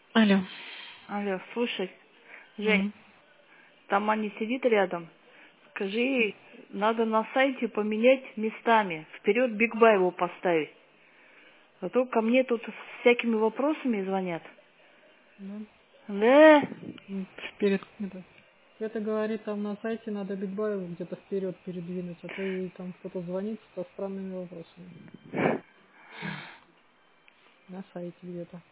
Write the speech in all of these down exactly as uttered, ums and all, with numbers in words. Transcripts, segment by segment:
Алло. Алло, слушай, Жень, М. там Аня сидит рядом. Скажи ей, надо на сайте поменять местами. Вперед Биг Бай его поставить. А то ко мне тут с всякими вопросами звонят. Да. Да? М, Перед это. Это говорит, там на сайте надо бигбай где-то вперед передвинуть, а то ей там кто-то звонит со странными вопросами. На сайте где-то.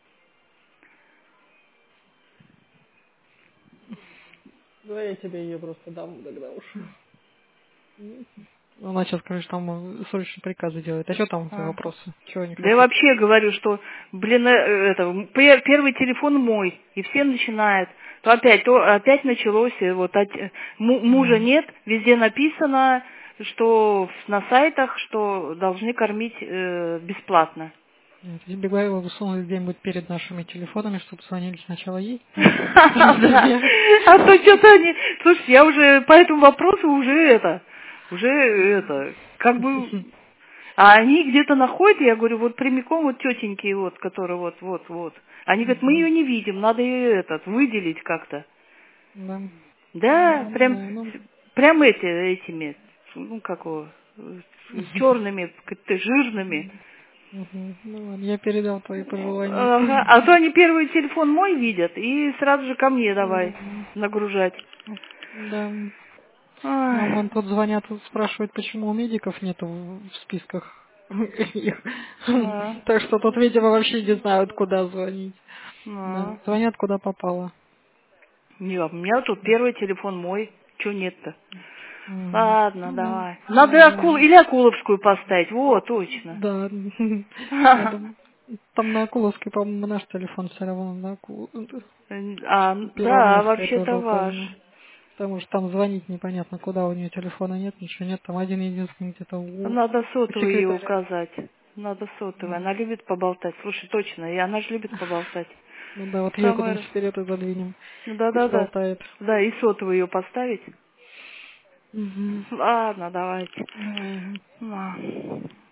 Да, я тебе ее просто дам тогда уж. М. Она сейчас, конечно, там э, срочно приказы делает. А что там за А. вопросы? Чего они Да я хотят? вообще говорю, что, блин, э, это, пе- первый телефон мой, и все начинают. То опять, то опять началось, и вот от- му- мужа М. нет, везде написано, что на сайтах, что должны кормить э, бесплатно. Нет, если Бигбай его высунули где-нибудь перед нашими телефонами, чтобы звонили сначала ей. Да. А то что-то они... Слушай, я уже по этому вопросу уже это... Уже это... Как бы... А они где-то находят, я говорю, вот прямиком вот тетеньки, вот, которые вот, вот, вот. Они говорят, мы ее не видим, надо ее этот, выделить как-то. Да. Да, Ну, не прям, знаю, ну, прям эти, этими, ну, как его, черными, как-то жирными. мгм. Ну ладно, я передал твои пожелания. Ага. А то они первый телефон мой видят и сразу же ко мне давай Мгм. нагружать. Да. Нам Ай. вон тут звонят, тут спрашивают, почему у медиков нету в в списках их. А, Так что тут, видимо, вообще не знают, куда звонить. Да. а. Звонят, куда попало. Не, а у меня тут первый телефон мой. Чего нет-то? М. Ладно, Ну да. давай. Надо акул Да. или Акуловскую поставить. Во, точно. Да. Надо. Там на Акуловской, по-моему, наш телефон все равно на Аку... А, Первое да, место, я вообще-то тоже ваш. помню. Потому что там звонить непонятно куда, у нее телефона нет, ничего нет, там один единственный где-то у Надо у сотовый ее секретаря. указать. Надо сотовый. Ну, Она любит поболтать. Слушай, точно, и она же любит поболтать. ну да, вот ее Самое... куда-нибудь вперед и задвинем. Пусть Да-да-да. болтает. Да, и сотовый ее поставить. Угу. Ладно, давайте. Давай. На.